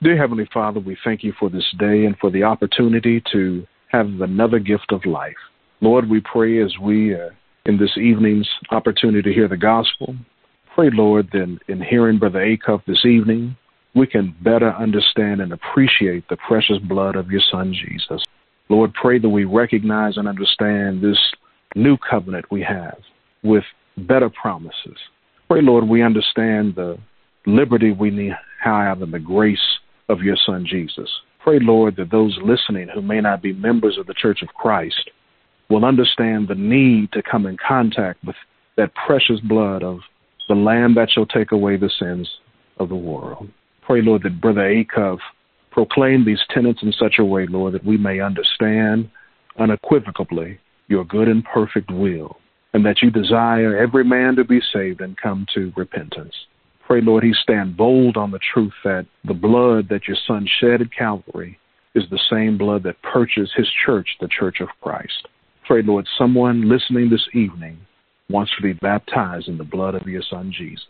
Dear Heavenly Father, we thank you for this day and for the opportunity to have another gift of life. Lord, we pray as we, in this evening's opportunity to hear the gospel, pray, Lord, that in hearing Brother Acuff this evening, we can better understand and appreciate the precious blood of your Son, Jesus. Lord, pray that we recognize and understand this new covenant we have with better promises. Pray, Lord, we understand the liberty we need have in the grace of your Son, Jesus. Pray, Lord, that those listening who may not be members of the Church of Christ will understand the need to come in contact with that precious blood of the Lamb that shall take away the sins of the world. Pray, Lord, that Brother Acuff proclaim these tenets in such a way, Lord, that we may understand unequivocally your good and perfect will, and that you desire every man to be saved and come to repentance. Pray, Lord, he stand bold on the truth that the blood that your Son shed at Calvary is the same blood that purchased his church, the Church of Christ. Pray, Lord, someone listening this evening wants to be baptized in the blood of your Son, Jesus.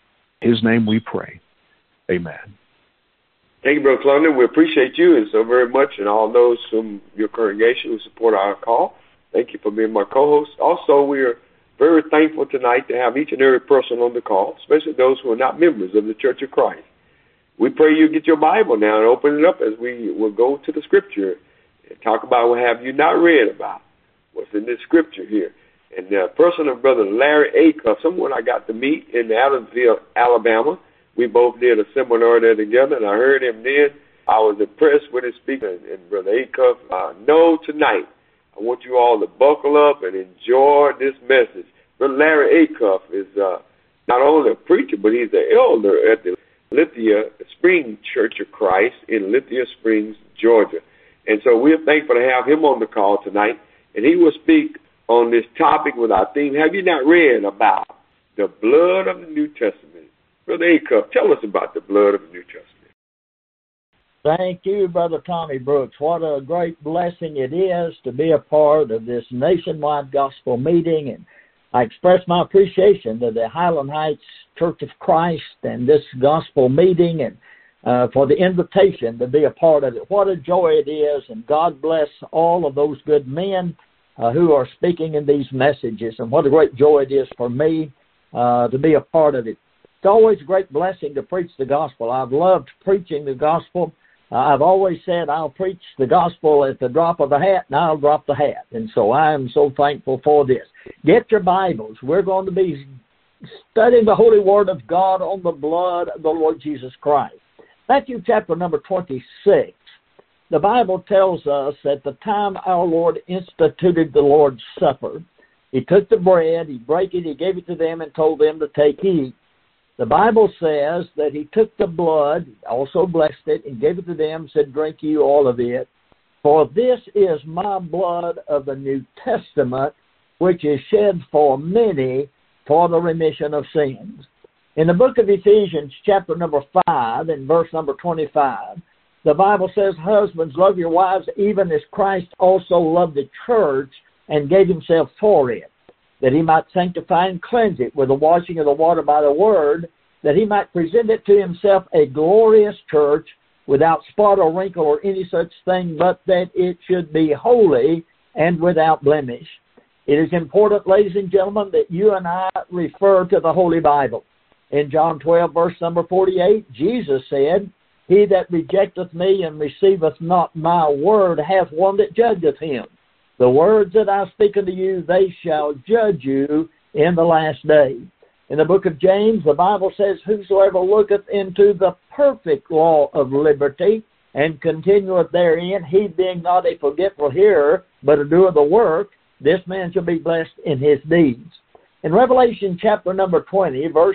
In his name we pray. Amen. Thank you, Brother Clondon. We appreciate you and so very much, and all those from your congregation who support our call. Thank you for being my co-host. Also, we are very thankful tonight to have each and every person on the call, especially those who are not members of the Church of Christ. We pray you get your Bible now and open it up as we will go to the Scripture and talk about what have you not read about, what's in this Scripture here. And the person of Brother Larry Acuff, someone I got to meet in Adamsville, Alabama. We both did a seminar there together, and I heard him then. I was impressed with his speaking, and Brother Acuff, know tonight, I want you all to buckle up and enjoy this message. Brother Larry Acuff is not only a preacher, but he's an elder at the Lithia Springs Church of Christ in Lithia Springs, Georgia. And so we're thankful to have him on the call tonight, and he will speak on this topic with our theme, have you not read about the blood of the New Testament? Brother Acuff, tell us about the blood of the New Testament. Thank you, Brother Tommy Brooks. What a great blessing it is to be a part of this nationwide gospel meeting. And I express my appreciation to the Highland Heights Church of Christ and this gospel meeting and for the invitation to be a part of it. What a joy it is, and God bless all of those good men who are speaking in these messages. And what a great joy it is for me to be a part of it. It's always a great blessing to preach the gospel. I've loved preaching the gospel. I've always said I'll preach the gospel at the drop of a hat, and I'll drop the hat. And so I am so thankful for this. Get your Bibles. We're going to be studying the Holy Word of God on the blood of the Lord Jesus Christ. Matthew chapter number 26. The Bible tells us at the time our Lord instituted the Lord's Supper, he took the bread, he broke it, he gave it to them, and told them to take, eat. The Bible says that he took the blood, also blessed it, and gave it to them, said, drink you all of it. For this is my blood of the New Testament, which is shed for many for the remission of sins. In the book of Ephesians, chapter number 5, and verse number 25, the Bible says, husbands, love your wives, even as Christ also loved the church and gave himself for it, that he might sanctify and cleanse it with the washing of the water by the word, that he might present it to himself a glorious church without spot or wrinkle or any such thing, but that it should be holy and without blemish. It is important, ladies and gentlemen, that you and I refer to the Holy Bible. In John 12, verse number 48, Jesus said, he that rejecteth me and receiveth not my word hath one that judgeth him. The words that I speak unto you, they shall judge you in the last day. In the book of James, the Bible says, whosoever looketh into the perfect law of liberty and continueth therein, he being not a forgetful hearer, but a doer of the work, this man shall be blessed in his deeds. In Revelation chapter number 20, verse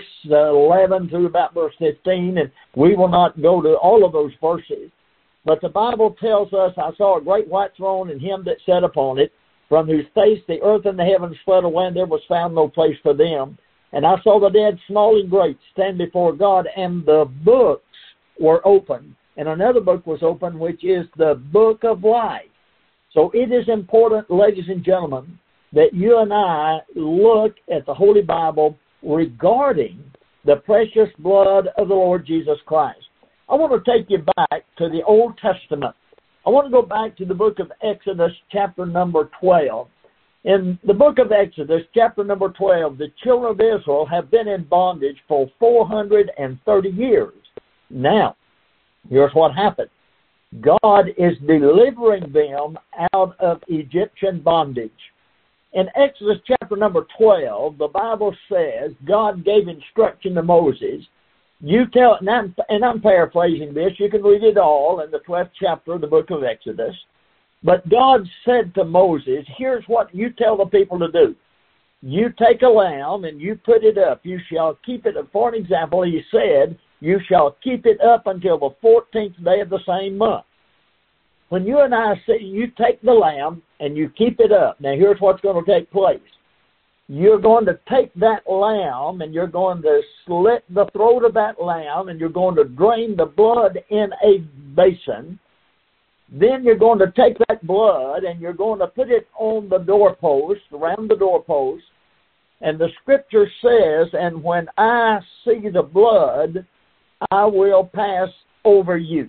11 through about verse 15, and we will not go to all of those verses, but the Bible tells us, I saw a great white throne and him that sat upon it, from whose face the earth and the heavens fled away, and there was found no place for them. And I saw the dead, small and great, stand before God, and the books were open. And another book was open, which is the book of life. So it is important, ladies and gentlemen, that you and I look at the Holy Bible regarding the precious blood of the Lord Jesus Christ. I want to take you back to the Old Testament. I want to go back to the book of Exodus, chapter number 12. In the book of Exodus, chapter number 12, the children of Israel have been in bondage for 430 years. Now, here's what happened. God is delivering them out of Egyptian bondage. In Exodus chapter number 12, the Bible says God gave instruction to Moses. You tell, and I'm paraphrasing this, you can read it all in the 12th chapter of the book of Exodus. But God said to Moses, here's what you tell the people to do. You take a lamb and you put it up. You shall keep it, for an example, he said, you shall keep it up until the 14th day of the same month. When you and I say you take the lamb and you keep it up, now here's what's going to take place. You're going to take that lamb and you're going to slit the throat of that lamb and you're going to drain the blood in a basin. Then you're going to take that blood and you're going to put it on the doorpost, around the doorpost. And the scripture says, and when I see the blood, I will pass over you.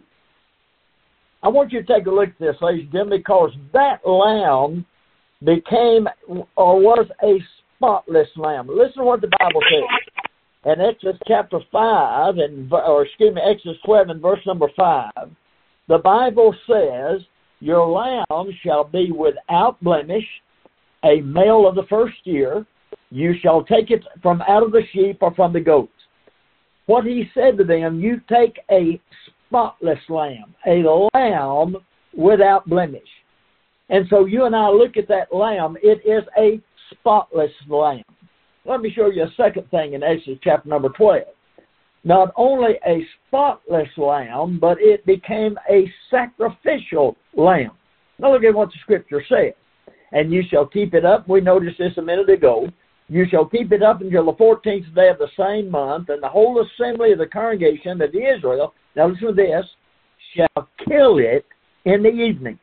I want you to take a look at this, ladies and gentlemen, because that lamb became or was a spotless lamb. Listen to what the Bible says. In Exodus chapter 5, Exodus 12 and verse number 5, the Bible says, your lamb shall be without blemish, a male of the first year. You shall take it from out of the sheep or from the goats. What he said to them, you take a spotless lamb, a lamb without blemish. And so you and I look at that lamb, it is a spotless lamb. Let me show you a second thing in Exodus chapter number 12. Not only a spotless lamb, but it became a sacrificial lamb. Now look at what the scripture says. And you shall keep it up. We noticed this a minute ago. You shall keep it up until the 14th day of the same month, and the whole assembly of the congregation of Israel, now listen to this, shall kill it in the evening.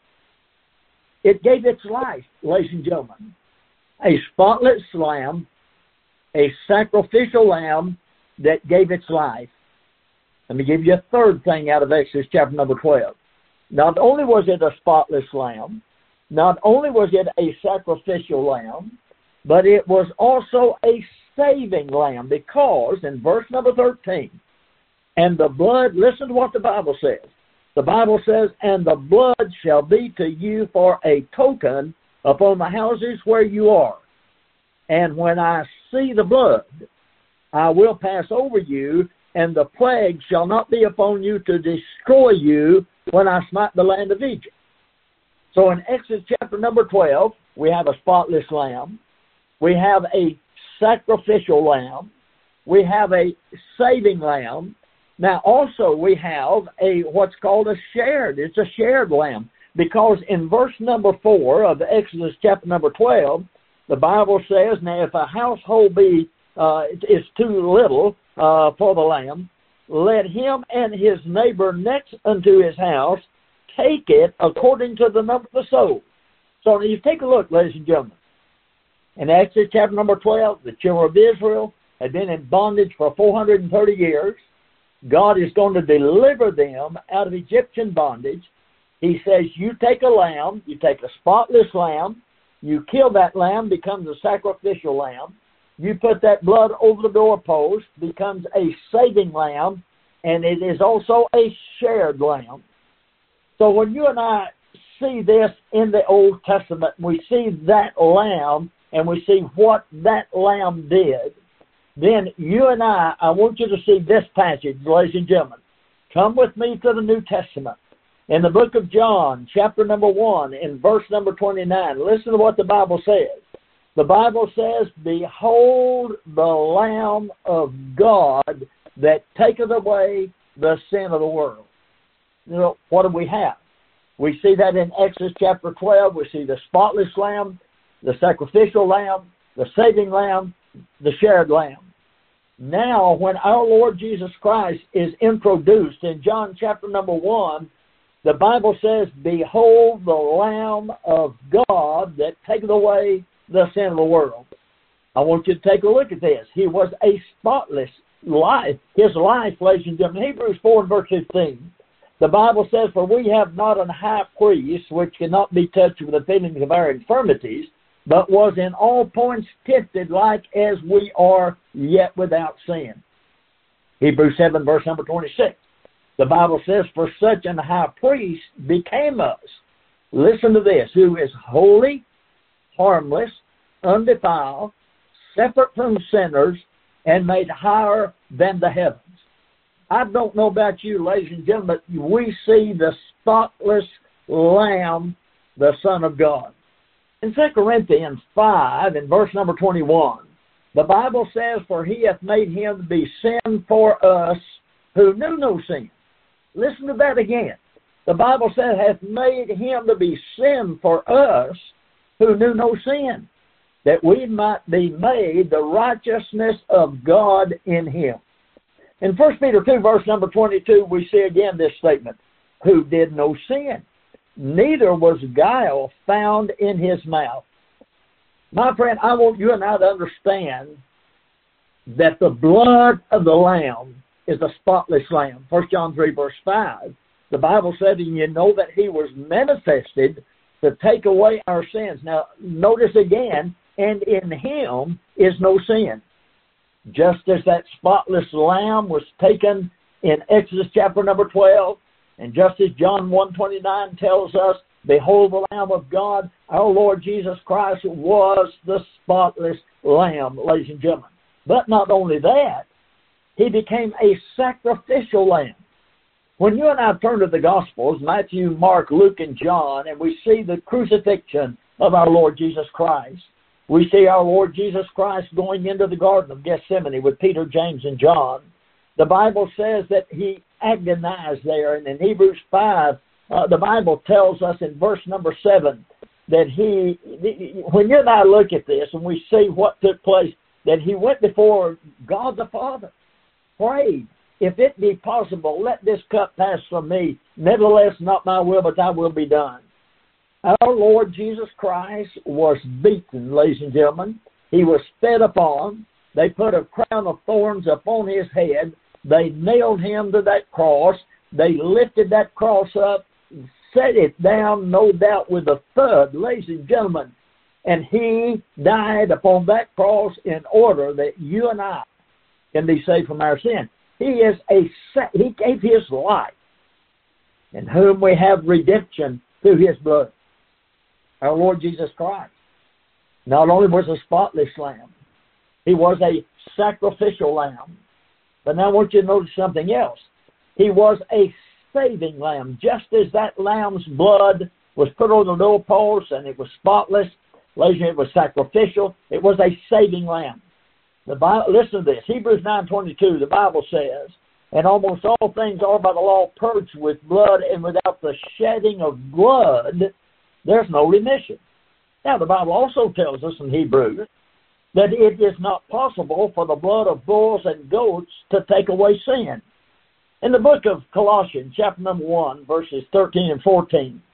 It gave its life, ladies and gentlemen. A spotless lamb, a sacrificial lamb that gave its life. Let me give you a third thing out of Exodus chapter number 12. Not only was it a spotless lamb, not only was it a sacrificial lamb, but it was also a saving lamb, because in verse number 13, and the blood, listen to what the Bible says. The Bible says, and the blood shall be to you for a token upon the houses where you are. And when I see the blood, I will pass over you, and the plague shall not be upon you to destroy you when I smite the land of Egypt. So in Exodus chapter number 12, we have a spotless lamb. We have a sacrificial lamb. We have a saving lamb. Now also we have what's called it's a shared lamb. Because in verse number 4 of Exodus chapter number 12, the Bible says, now if a household is too little for the lamb, let him and his neighbor next unto his house take it according to the number of the souls. So you take a look, ladies and gentlemen. In Exodus chapter number 12, the children of Israel had been in bondage for 430 years. God is going to deliver them out of Egyptian bondage. He says, you take a lamb, you take a spotless lamb, you kill that lamb, becomes a sacrificial lamb. You put that blood over the doorpost, becomes a saving lamb, and it is also a shared lamb. So when you and I see this in the Old Testament, we see that lamb, and we see what that lamb did, then you and I want you to see this passage, ladies and gentlemen. Come with me to the New Testament. In the book of John, chapter number 1, in verse number 29, listen to what the Bible says. The Bible says, behold the Lamb of God that taketh away the sin of the world. You know, what do we have? We see that in Exodus chapter 12. We see the spotless lamb, the sacrificial lamb, the saving lamb, the shared lamb. Now, when our Lord Jesus Christ is introduced in John chapter number 1, the Bible says, behold the Lamb of God that taketh away the sin of the world. I want you to take a look at this. He was a spotless life, ladies and gentlemen. Hebrews 4 and verse 15. The Bible says, "For we have not an high priest which cannot be touched with the feelings of our infirmities, but was in all points tempted like as we are, yet without sin." Hebrews 7 verse number 26. The Bible says, "For such an high priest became us." Listen to this. "Who is holy, harmless, undefiled, separate from sinners, and made higher than the heavens." I don't know about you, ladies and gentlemen, but we see the spotless Lamb, the Son of God. In 2 Corinthians 5, in verse number 21, the Bible says, "For he hath made him to be sin for us who knew no sin." Listen to that again. The Bible says, "hath made him to be sin for us who knew no sin, that we might be made the righteousness of God in him." In 1 Peter 2, verse number 22, we see again this statement, "who did no sin, neither was guile found in his mouth." My friend, I want you and I to understand that the blood of the Lamb is a spotless Lamb. 1 John 3, verse 5, the Bible said, "and you know that he was manifested to take away our sins." Now, notice again, "and in him is no sin." Just as that spotless Lamb was taken in Exodus chapter number 12, and just as John 1:29 tells us, "Behold the Lamb of God," our Lord Jesus Christ was the spotless Lamb, ladies and gentlemen. But not only that, he became a sacrificial Lamb. When you and I turn to the Gospels, Matthew, Mark, Luke, and John, and we see the crucifixion of our Lord Jesus Christ, we see our Lord Jesus Christ going into the Garden of Gethsemane with Peter, James, and John. The Bible says that he agonized there, and in Hebrews 5, the Bible tells us in verse number 7 that when you and I look at this and we see what took place, that he went before God the Father, prayed, "If it be possible, let this cup pass from me. Nevertheless, not my will, but thy will be done." Our Lord Jesus Christ was beaten, ladies and gentlemen. He was spit upon. They put a crown of thorns upon his head. They nailed him to that cross. They lifted that cross up, set it down, no doubt, with a thud, ladies and gentlemen. And he died upon that cross in order that you and I can be saved from our sin. He gave his life, in whom we have redemption through his blood. Our Lord Jesus Christ not only was a spotless Lamb, he was a sacrificial Lamb. But now I want you to notice something else. He was a saving Lamb. Just as that Lamb's blood was put on the doorpost and it was spotless, it was sacrificial, it was a saving Lamb. The Bible, listen to this, Hebrews 9:22, the Bible says, "and almost all things are by the law purged with blood, and without the shedding of blood there's no remission." Now, the Bible also tells us in Hebrews that it is not possible for the blood of bulls and goats to take away sin. In the book of Colossians, chapter number 1, verses 13 and 14,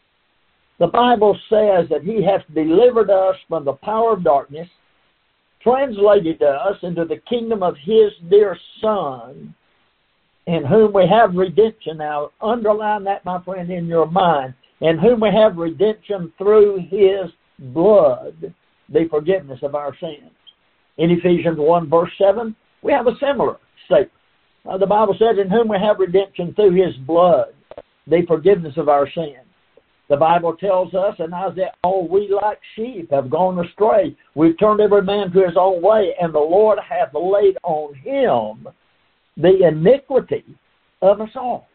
the Bible says that he hath delivered us from the power of darkness, translated us into the kingdom of his dear Son, in whom we have redemption. Now, underline that, my friend, in your mind. "In whom we have redemption through his blood, the forgiveness of our sins." In Ephesians 1, verse 7, we have a similar statement. The Bible says, "in whom we have redemption through his blood, the forgiveness of our sins." The Bible tells us in Isaiah, "all we like sheep have gone astray. We've turned every man to his own way, and the Lord hath laid on him the iniquity of us all."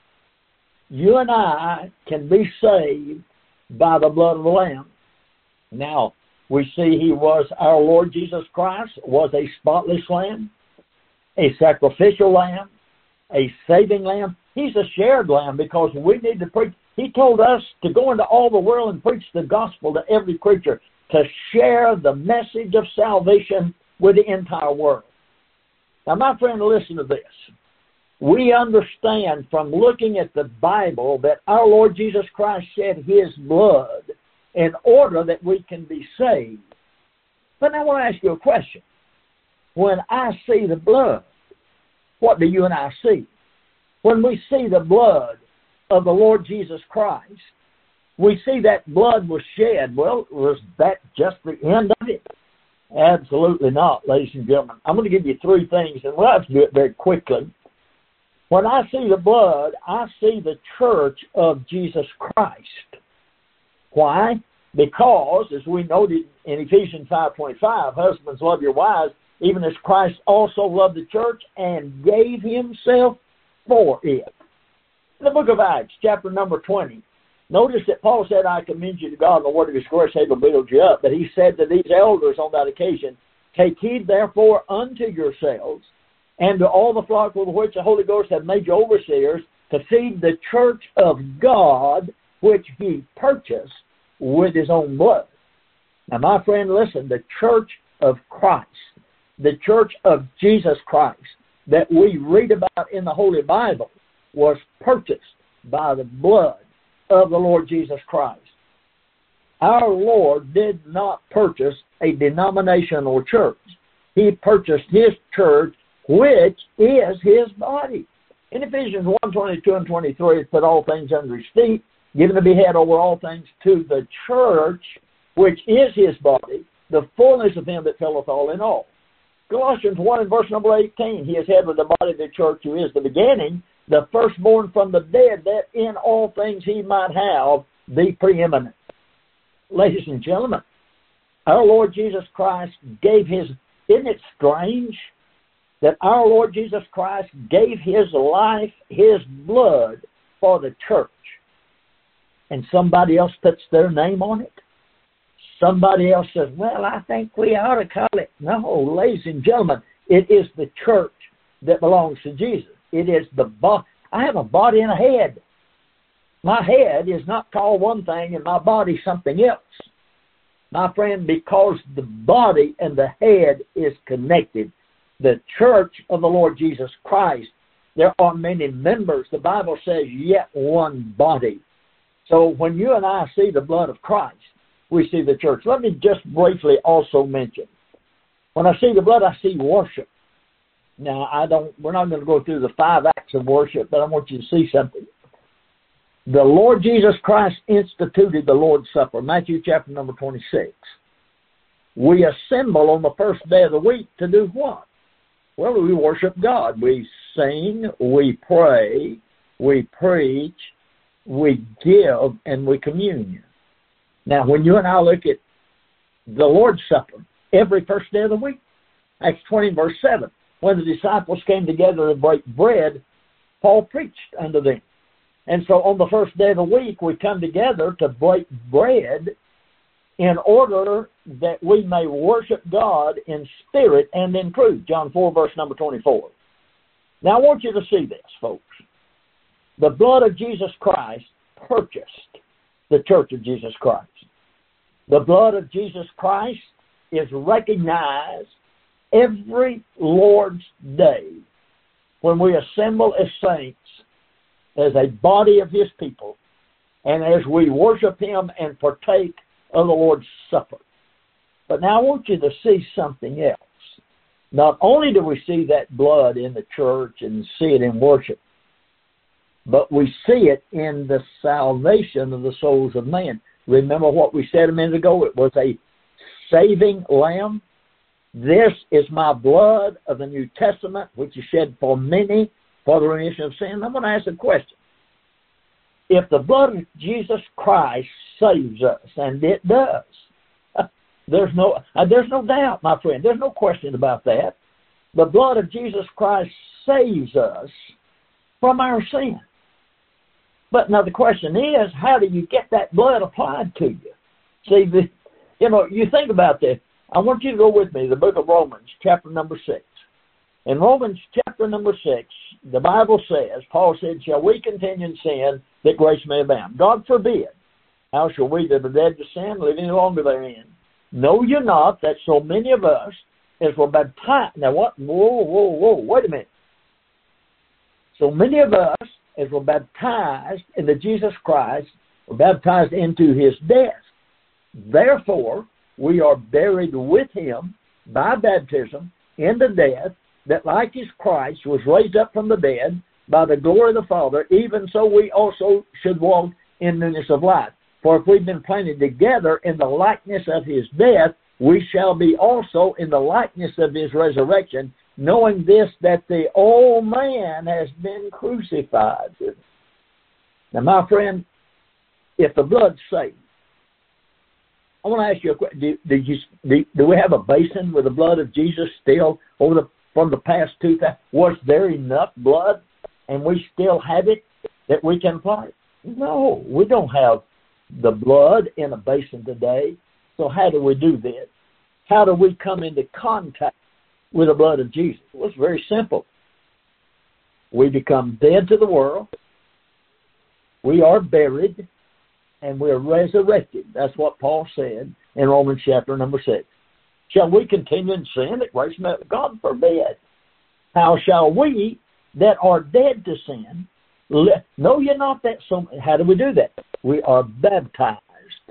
You and I can be saved by the blood of the Lamb. Now, we see our Lord Jesus Christ was a spotless Lamb, a sacrificial Lamb, a saving Lamb. He's a shared Lamb because we need to preach. He told us to go into all the world and preach the gospel to every creature, to share the message of salvation with the entire world. Now, my friend, listen to this. We understand from looking at the Bible that our Lord Jesus Christ shed his blood in order that we can be saved. But now I want to ask you a question. When I see the blood, what do you and I see? When we see the blood of the Lord Jesus Christ, we see that blood was shed. Well, was that just the end of it? Absolutely not, ladies and gentlemen. I'm going to give you three things, and we'll have to do it very quickly. When I see the blood, I see the church of Jesus Christ. Why? Because, as we noted in Ephesians 5:25, husbands, love your wives, even as Christ also loved the church and gave himself for it. In the book of Acts, chapter number 20, notice that Paul said, I commend you to God and the word of his grace, he will build you up. But he said to these elders on that occasion, take heed therefore unto yourselves and to all the flock with which the Holy Ghost hath made you overseers, to feed the church of God, which he purchased with his own blood. Now, my friend, listen, the church of Christ, the church of Jesus Christ that we read about in the Holy Bible was purchased by the blood of the Lord Jesus Christ. Our Lord did not purchase a denominational church. He purchased his church, which is his body. In Ephesians 1:22 and 23, it put all things under his feet, given to be head over all things to the church, which is his body, the fullness of him that filleth all in all. Colossians 1 and verse number 18, he is head of the body of the church, who is the beginning, the firstborn from the dead, that in all things he might have the preeminence. Ladies and gentlemen, our Lord Jesus Christ gave his, isn't it strange that our Lord Jesus Christ gave his life, his blood for the church, and somebody else puts their name on it? Somebody else says, well, I think we ought to call it. No, ladies and gentlemen, it is the church that belongs to Jesus. It is the body. I have a body and a head. My head is not called one thing and my body something else. My friend, because the body and the head is connected, the church of the Lord Jesus Christ, there are many members. The Bible says yet one body. So when you and I see the blood of Christ, we see the church. Let me just briefly also mention, when I see the blood, I see worship. Now, we're not going to go through the 5 acts of worship, but I want you to see something. The Lord Jesus Christ instituted the Lord's Supper, Matthew chapter number 26. We assemble on the first day of the week to do what? Well, we worship God. We sing, we pray, we preach, we give, and we commune. Now, when you and I look at the Lord's Supper, every first day of the week, Acts 20, verse 7, when the disciples came together to break bread, Paul preached unto them. And so on the first day of the week, we come together to break bread in order that we may worship God in spirit and in truth. John 4, verse number 24. Now, I want you to see this, folks. The blood of Jesus Christ purchased the church of Jesus Christ. The blood of Jesus Christ is recognized every Lord's Day when we assemble as saints, as a body of his people, and as we worship him and partake of the Lord's Supper. But now I want you to see something else. Not only do we see that blood in the church and see it in worship, but we see it in the salvation of the souls of men. Remember what we said a minute ago? It was a saving lamb. This is my blood of the New Testament, which is shed for many for the remission of sin. I'm going to ask a question. If the blood of Jesus Christ saves us, and it does, there's no doubt, my friend. There's no question about that. The blood of Jesus Christ saves us from our sin. But now the question is, how do you get that blood applied to you? See, you think about this. I want you to go with me to the book of Romans, chapter number 6. In Romans chapter number 6, the Bible says, Paul said, shall we continue in sin that grace may abound? God forbid. How shall we that are dead to sin live any longer therein? Know you not that so many of us as were baptized. Now what? Whoa, wait a minute. So many of us as were baptized into Jesus Christ were baptized into his death. Therefore, we are buried with him by baptism into death, that like as Christ was raised up from the dead by the glory of the Father, even so we also should walk in newness of life. For if we've been planted together in the likeness of his death, we shall be also in the likeness of his resurrection, knowing this, that the old man has been crucified. Now, my friend, if the blood saves, I want to ask you a question. Do we have a basin with the blood of Jesus still from the past 2,000? Was there enough blood and we still have it that we can apply? No, we don't have the blood in a basin today. So how do we do this? How do we come into contact with the blood of Jesus? Well, it's very simple. We become dead to the world. We are buried. And we're resurrected. That's what Paul said in Romans chapter number 6. Shall we continue in sin that grace may? God forbid. How shall we that are dead to sin? Know ye not that how do we do that? We are baptized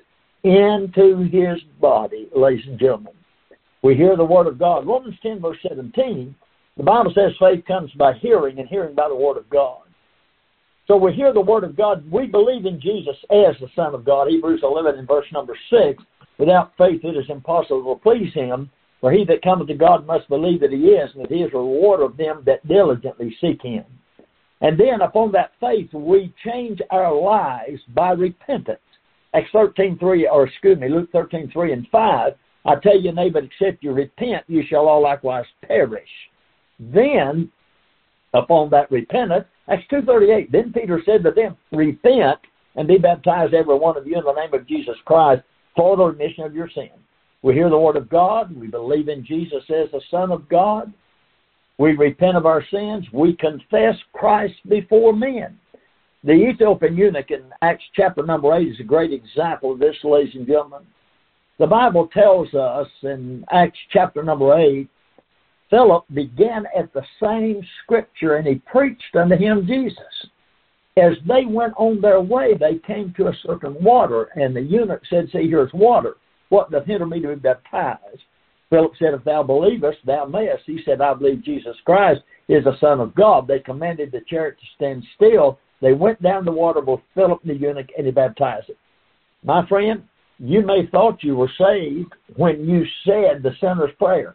into his body, ladies and gentlemen. We hear the word of God. Romans 10, verse 17, the Bible says faith comes by hearing, and hearing by the word of God. So we hear the word of God. We believe in Jesus as the Son of God. Hebrews 11 and verse number 6. Without faith it is impossible to please him. For he that cometh to God must believe that he is, and that he is a rewarder of them that diligently seek him. And then upon that faith we change our lives by repentance. Acts 13:3, or excuse me, Luke 13:3 and 5. I tell you, nay, but except you repent, you shall all likewise perish. Then, upon that repentance, Acts 2:38, then Peter said to them, repent and be baptized every one of you in the name of Jesus Christ for the remission of your sins. We hear the word of God. We believe in Jesus as the Son of God. We repent of our sins. We confess Christ before men. The Ethiopian eunuch in Acts chapter number 8 is a great example of this, ladies and gentlemen. The Bible tells us in Acts chapter number 8, Philip began at the same scripture, and he preached unto him Jesus. As they went on their way, they came to a certain water, and the eunuch said, see, here's water. What doth hinder me to be baptized? Philip said, if thou believest, thou mayest. He said, I believe Jesus Christ is the Son of God. They commanded the chariot to stand still. They went down the water with Philip the eunuch, and he baptized it. My friend, you may have thought you were saved when you said the sinner's prayer.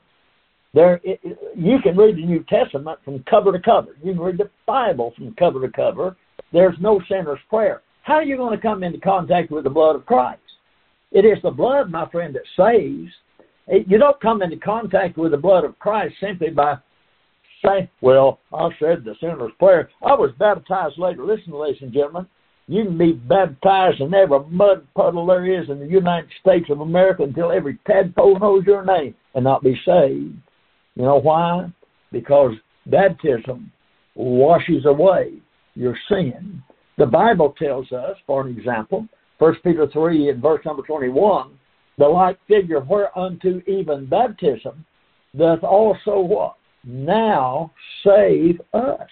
You can read the New Testament from cover to cover. You can read the Bible from cover to cover. There's no sinner's prayer. How are you going to come into contact with the blood of Christ? It is the blood, my friend, that saves. You don't come into contact with the blood of Christ simply by saying, well, I said the sinner's prayer. I was baptized later. Listen, ladies and gentlemen, you can be baptized in every mud puddle there is in the United States of America until every tadpole knows your name and not be saved. You know why? Because baptism washes away your sin. The Bible tells us, for an example, 1 Peter 3 and verse number 21, the like figure whereunto even baptism doth also what? Now save us.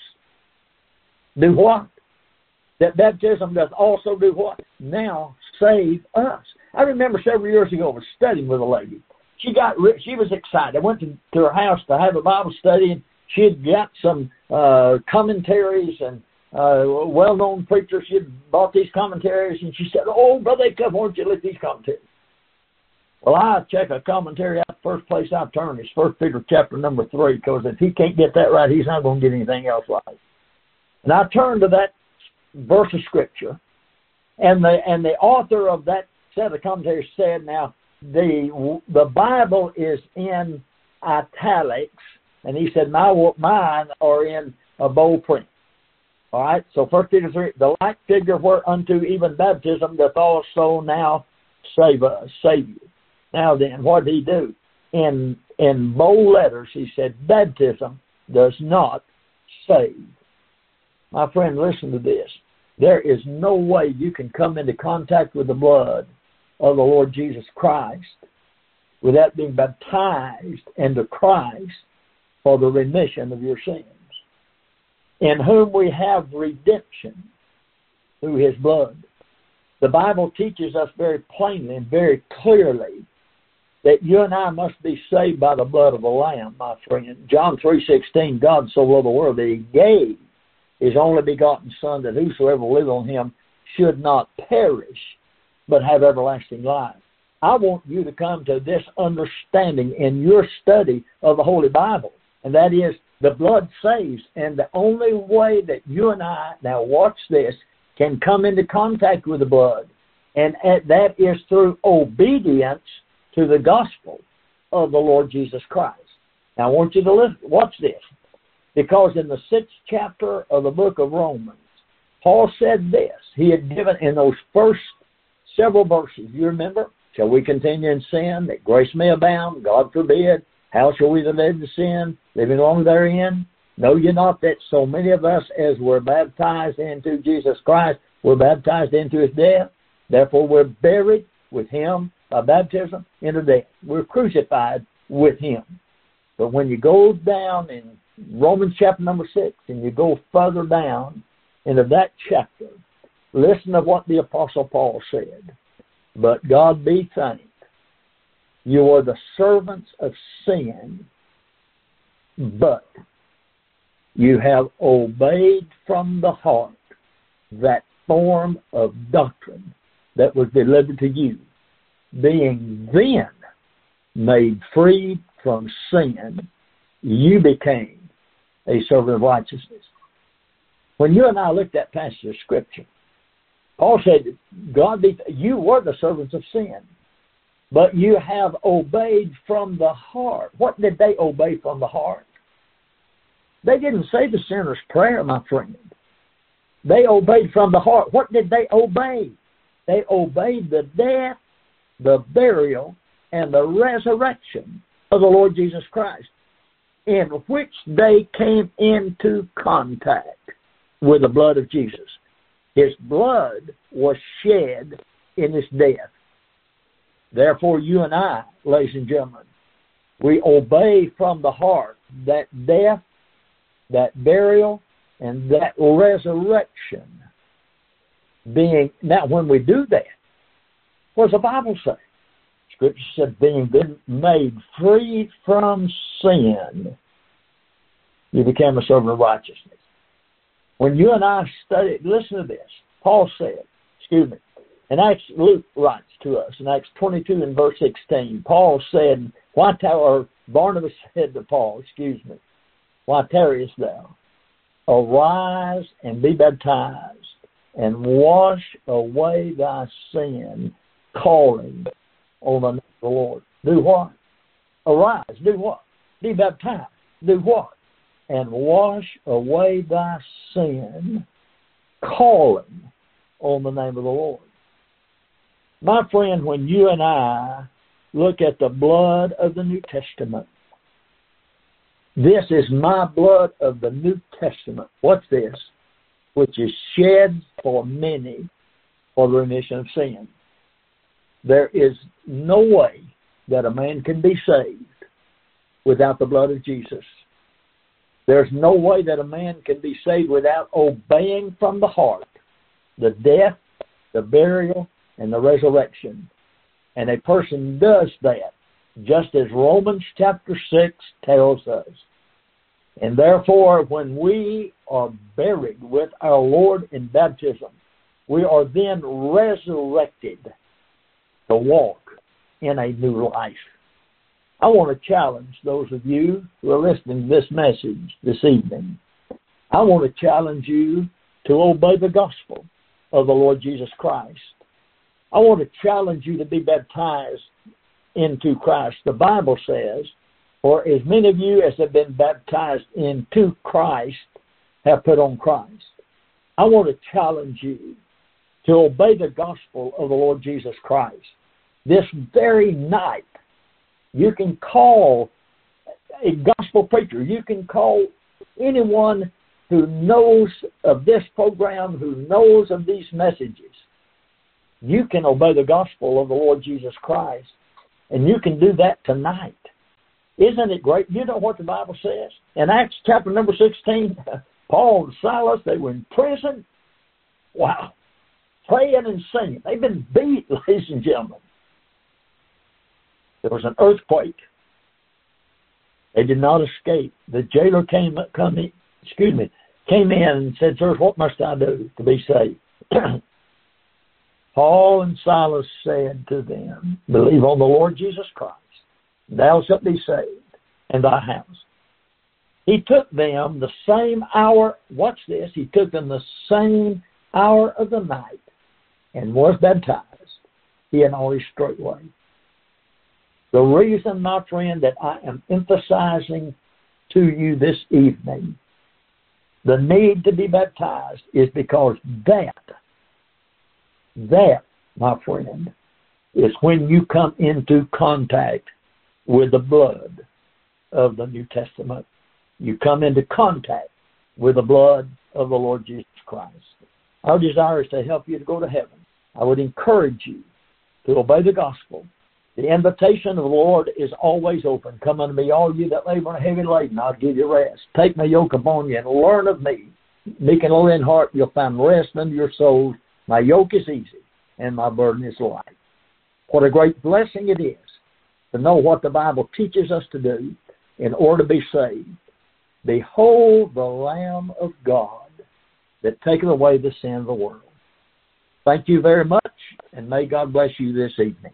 Do what? That baptism doth also do what? Now save us. I remember several years ago I was studying with a lady. She was excited. I went to her house to have a Bible study, and she had got some commentaries and well-known preachers. She had bought these commentaries, and she said, oh, Brother Acuff, why don't you look at these commentaries? Well, I check a commentary out. The first place I turn is 1 Peter chapter number 3, because if he can't get that right, he's not going to get anything else right. And I turned to that verse of Scripture, and the author of that set of commentaries said, now, the Bible is in italics, and he said, mine are in a bold print. All right, so 1 Peter 3, the like figure whereunto even baptism doth also now save you. Now then, what did he do? In bold letters, he said, baptism does not save. My friend, listen to this. There is no way you can come into contact with the blood of the Lord Jesus Christ without being baptized into Christ for the remission of your sins, in whom we have redemption through his blood. The Bible teaches us very plainly and very clearly that you and I must be saved by the blood of the Lamb, my friend. John 3:16, God so loved the world that He gave His only begotten Son, that whosoever will live on Him should not perish, but have everlasting life. I want you to come to this understanding in your study of the Holy Bible, and that is the blood saves, and the only way that you and I, now watch this, can come into contact with the blood, and that is through obedience to the gospel of the Lord Jesus Christ. Now I want you to listen, watch this, because in the 6th chapter of the book of Romans, Paul said this. He had given in those first several verses, you remember, shall we continue in sin, that grace may abound? God forbid. How shall we that live in sin, living long therein? Know ye not that so many of us as were baptized into Jesus Christ were baptized into His death? Therefore we're buried with Him by baptism into death. We're crucified with Him. But when you go down in Romans chapter number 6, and you go further down into that chapter, listen to what the Apostle Paul said. But God be thanked, you are the servants of sin, but you have obeyed from the heart that form of doctrine that was delivered to you, being then made free from sin, you became a servant of righteousness. When you and I looked at that passage of Scripture, Paul said, you were the servants of sin, but you have obeyed from the heart. What did they obey from the heart? They didn't say the sinner's prayer, my friend. They obeyed from the heart. What did they obey? They obeyed the death, the burial, and the resurrection of the Lord Jesus Christ, in which they came into contact with the blood of Jesus. His blood was shed in His death. Therefore, you and I, ladies and gentlemen, we obey from the heart that death, that burial, and that resurrection. Now, when we do that, what does the Bible say? Scripture said, being made free from sin, you became a servant of righteousness. When you and I studied, listen to this. Paul said, in Acts, Luke writes to us in Acts 22 and verse 16, Paul said, Barnabas said to Paul, why tarriest thou? Arise and be baptized, and wash away thy sin, calling on the name of the Lord. Do what? Arise. Do what? Be baptized. Do what? And wash away thy sin, calling on the name of the Lord. My friend, when you and I look at the blood of the New Testament, this is my blood of the New Testament. What's this? Which is shed for many for the remission of sin. There is no way that a man can be saved without the blood of Jesus. There's no way that a man can be saved without obeying from the heart the death, the burial, and the resurrection. And a person does that, just as Romans chapter 6 tells us. And therefore, when we are buried with our Lord in baptism, we are then resurrected to walk in a new life. I want to challenge those of you who are listening to this message this evening. I want to challenge you to obey the gospel of the Lord Jesus Christ. I want to challenge you to be baptized into Christ. The Bible says, for as many of you as have been baptized into Christ have put on Christ. I want to challenge you to obey the gospel of the Lord Jesus Christ. This very night, you can call a gospel preacher. You can call anyone who knows of this program, who knows of these messages. You can obey the gospel of the Lord Jesus Christ, and you can do that tonight. Isn't it great? You know what the Bible says? In Acts chapter number 16, Paul and Silas, they were in prison. Wow. Praying and singing. They've been beat, ladies and gentlemen. There was an earthquake. They did not escape. The jailer came in and said, "Sir, what must I do to be saved?" Paul and Silas said to them, "Believe on the Lord Jesus Christ, and thou shalt be saved, and thy house." He took them the same hour, watch this, he took them the same hour of the night and was baptized, he and all his straightway. The reason, my friend, that I am emphasizing to you this evening the need to be baptized is because that, my friend, is when you come into contact with the blood of the New Testament. You come into contact with the blood of the Lord Jesus Christ. Our desire is to help you to go to heaven. I would encourage you to obey the gospel. The invitation of the Lord is always open. Come unto me, all you that labor and are heavy laden, I'll give you rest. Take my yoke upon you and learn of me. Meek and lowly in heart, you'll find rest unto your souls. My yoke is easy and my burden is light. What a great blessing it is to know what the Bible teaches us to do in order to be saved. Behold the Lamb of God that taketh away the sin of the world. Thank you very much, and may God bless you this evening.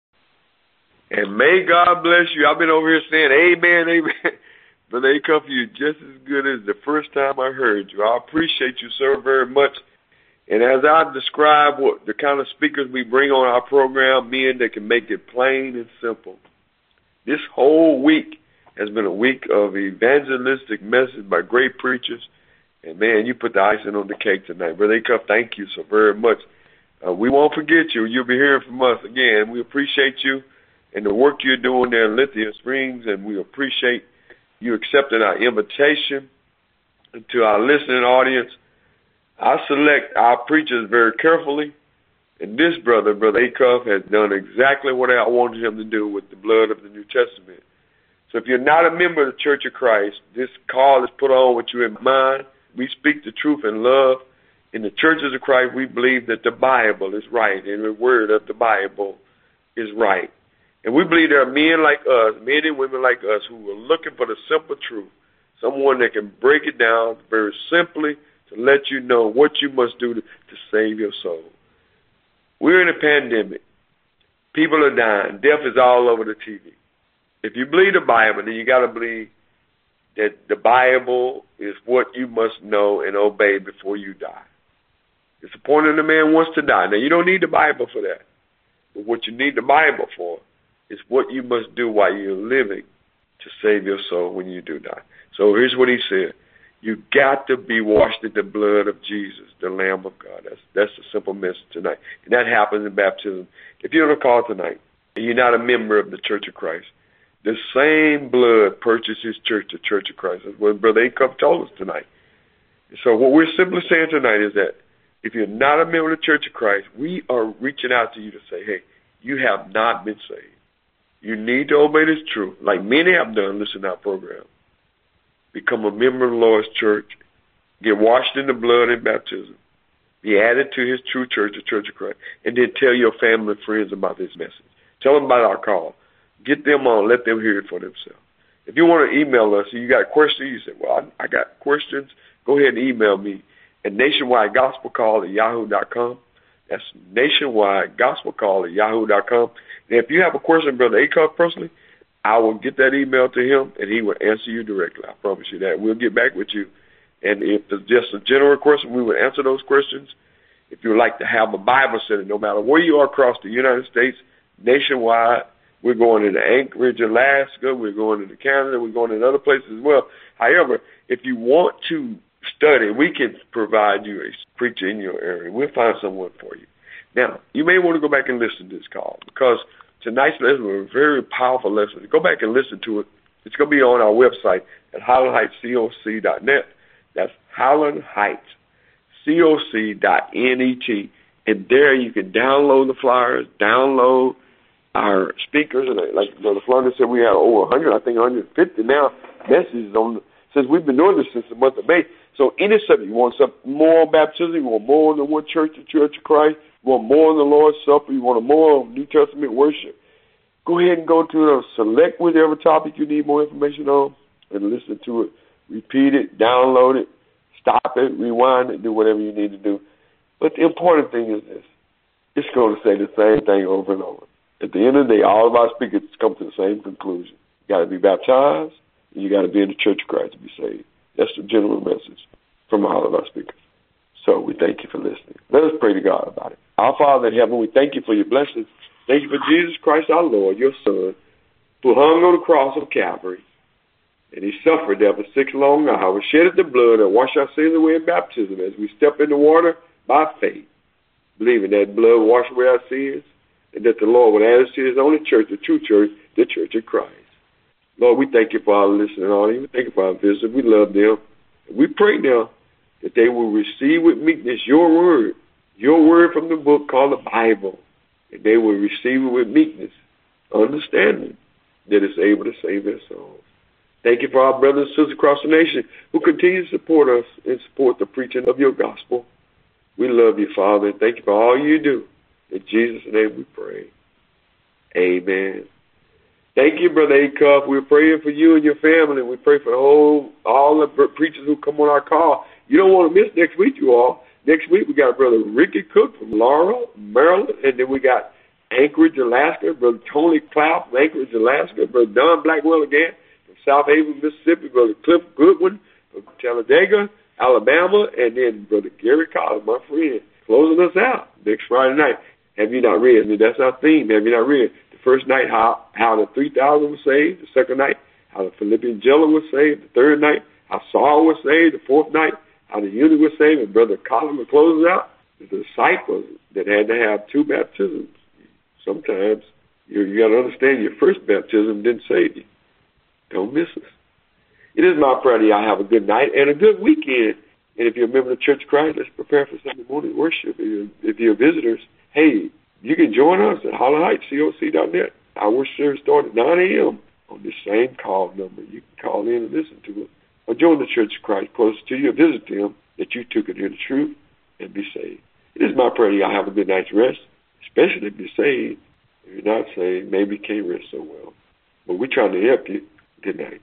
And may God bless you. I've been over here saying amen, amen. Brother Acuff, you're just as good as the first time I heard you. I appreciate you, sir, very much. And as I describe what the kind of speakers we bring on our program, men that can make it plain and simple, this whole week has been a week of evangelistic message by great preachers. And, man, you put the icing on the cake tonight. Brother Acuff, thank you so very much. We won't forget you. You'll be hearing from us again. We appreciate you and the work you're doing there in Lithia Springs, and we appreciate you accepting our invitation. And to our listening audience, I select our preachers very carefully, and this brother Acuff, has done exactly what I wanted him to do with the blood of the New Testament. So if you're not a member of the Church of Christ, this call is put on with you in mind. We speak the truth in love. In the churches of Christ, we believe that the Bible is right, and the word of the Bible is right. And we believe there are men like us, men and women like us, who are looking for the simple truth, someone that can break it down very simply to let you know what you must do to save your soul. We're in a pandemic. People are dying. Death is all over the TV. If you believe the Bible, then you got to believe that the Bible is what you must know and obey before you die. It's appointed a man wants to die. Now, you don't need the Bible for that. But what you need the Bible for is what you must do while you're living to save your soul when you do die. So here's what he said. You got to be washed in the blood of Jesus, the Lamb of God. That's the simple message tonight. And that happens in baptism. If you're on a call tonight and you're not a member of the Church of Christ, the same blood purchased his church, the Church of Christ. That's what Brother Acuff told us tonight. So what we're simply saying tonight is that if you're not a member of the Church of Christ, we are reaching out to you to say, hey, you have not been saved. You need to obey this truth, like many have done, listen to our program. Become a member of the Lord's church, get washed in the blood in baptism, be added to his true church, the Church of Christ, and then tell your family and friends about this message. Tell them about our call. Get them on. Let them hear it for themselves. If you want to email us and you got questions, you say, well, I got questions, go ahead and email me at nationwidegospelcall@yahoo.com. That's nationwidegospelcall@yahoo.com. And if you have a question, Brother Acuff, personally, I will get that email to him, and he will answer you directly. I promise you that. We'll get back with you. And if it's just a general question, we will answer those questions. If you would like to have a Bible study, no matter where you are across the United States, nationwide, we're going into Anchorage, Alaska. We're going into Canada. We're going into other places as well. However, if you want to study, we can provide you a preacher in your area. We'll find someone for you. Now, you may want to go back and listen to this call because tonight's lesson was a very powerful lesson. Go back and listen to it. It's going to be on our website at HighlandHeightsCoc.net. That's HighlandHeightsCoc.net. And there you can download the flyers, download our speakers. And like Brother Flanagan said, we have over 100, I think 150 now, messages on since we've been doing this since the month of May. So any subject, you want some more baptism, you want more than one church, the Church of Christ, you want more on the Lord's Supper, you want more on New Testament worship, go ahead and go to the select whichever topic you need more information on and listen to it. Repeat it, download it, stop it, rewind it, do whatever you need to do. But the important thing is this. It's going to say the same thing over and over. At the end of the day, all of our speakers come to the same conclusion. You got to be baptized, and you got to be in the Church of Christ to be saved. That's the general message from all of our speakers. So we thank you for listening. Let us pray to God about it. Our Father in heaven, we thank you for your blessings. Thank you for Jesus Christ our Lord, your Son, who hung on the cross of Calvary, and he suffered there for 6 long hours, shedded the blood, and washed our sins away in baptism as we step in the water by faith, believing that blood will wash away our sins, and that the Lord will add us to his only church, the true church, the Church of Christ. Lord, we thank you for our listening audience. We thank you for our visitors. We love them. And we pray now that they will receive with meekness your word from the book called the Bible, and they will receive it with meekness, understanding that it's able to save their souls. Thank you for our brothers and sisters across the nation who continue to support us and support the preaching of your gospel. We love you, Father, and thank you for all you do. In Jesus' name we pray. Amen. Thank you, Brother Acuff. We're praying for you and your family. We pray for all the preachers who come on our call. You don't want to miss next week, you all. Next week we got Brother Ricky Cook from Laurel, Maryland, and then we got Anchorage, Alaska, Brother Tony Clout from Anchorage, Alaska, Brother Don Blackwell again from South Haven, Mississippi, Brother Cliff Goodwin from Talladega, Alabama, and then Brother Gary Collins, my friend, closing us out next Friday night. Have you not read? I mean, that's our theme. Have you not read? The first night, how the 3,000 was saved. The second night, how the Philippian jailer was saved. The third night, how Saul was saved. The fourth night, how the eunuch was saved. And Brother Collins will close us out. The disciples that had to have 2 baptisms. Sometimes you got to understand your first baptism didn't save you. Don't miss us. It is my prayer that y'all have a good night and a good weekend. And if you're a member of the Church of Christ, let's prepare for Sunday morning worship. If you're visitors, hey, you can join us at HollandHeightsCOC.net. Our worship service starts at 9 a.m. on this same call number. You can call in and listen to us. Or join the Church of Christ close to you and visit them that you too can hear the truth and be saved. It is my prayer that y'all have a good night's rest, especially if you're saved. If you're not saved, maybe you can't rest so well. But we're trying to help you. Good night.